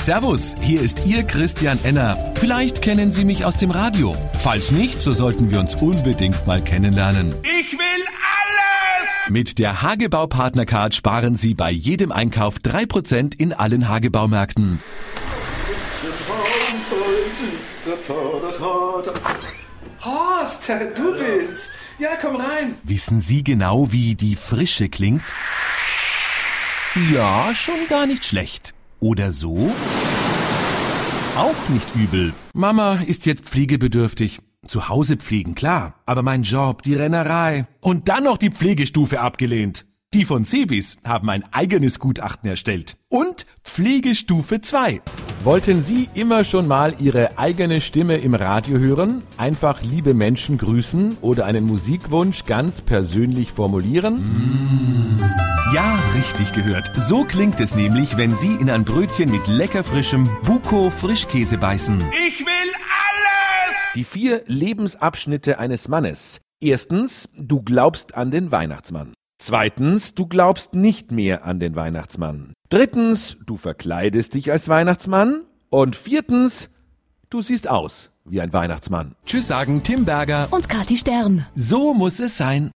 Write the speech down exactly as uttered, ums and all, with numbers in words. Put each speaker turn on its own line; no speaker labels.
Servus, hier ist Ihr Christian Enner. Vielleicht kennen Sie mich aus dem Radio. Falls nicht, so sollten wir uns unbedingt mal kennenlernen.
Ich will alles!
Mit der Hagebau Partnercard sparen Sie bei jedem Einkauf drei Prozent in allen Hagebau-Märkten.
Horst, du bist. Ja, komm rein.
Wissen Sie genau, wie die Frische klingt? Ja, schon gar nicht schlecht. Oder so? Auch nicht übel. Mama ist jetzt pflegebedürftig. Zu Hause pflegen, klar. Aber mein Job, die Rennerei. Und dann noch die Pflegestufe abgelehnt. Die von Cebis haben ein eigenes Gutachten erstellt. Und Pflegestufe zwei. Wollten Sie immer schon mal Ihre eigene Stimme im Radio hören? Einfach liebe Menschen grüßen oder einen Musikwunsch ganz persönlich formulieren? Mmh. Ja, richtig gehört. So klingt es nämlich, wenn Sie in ein Brötchen mit lecker frischem Buko-Frischkäse beißen.
Ich will alles!
Die vier Lebensabschnitte eines Mannes. Erstens, du glaubst an den Weihnachtsmann. Zweitens, du glaubst nicht mehr an den Weihnachtsmann. Drittens, du verkleidest dich als Weihnachtsmann. Und viertens, du siehst aus wie ein Weihnachtsmann. Tschüss sagen Tim Berger
und Kathi Stern.
So muss es sein.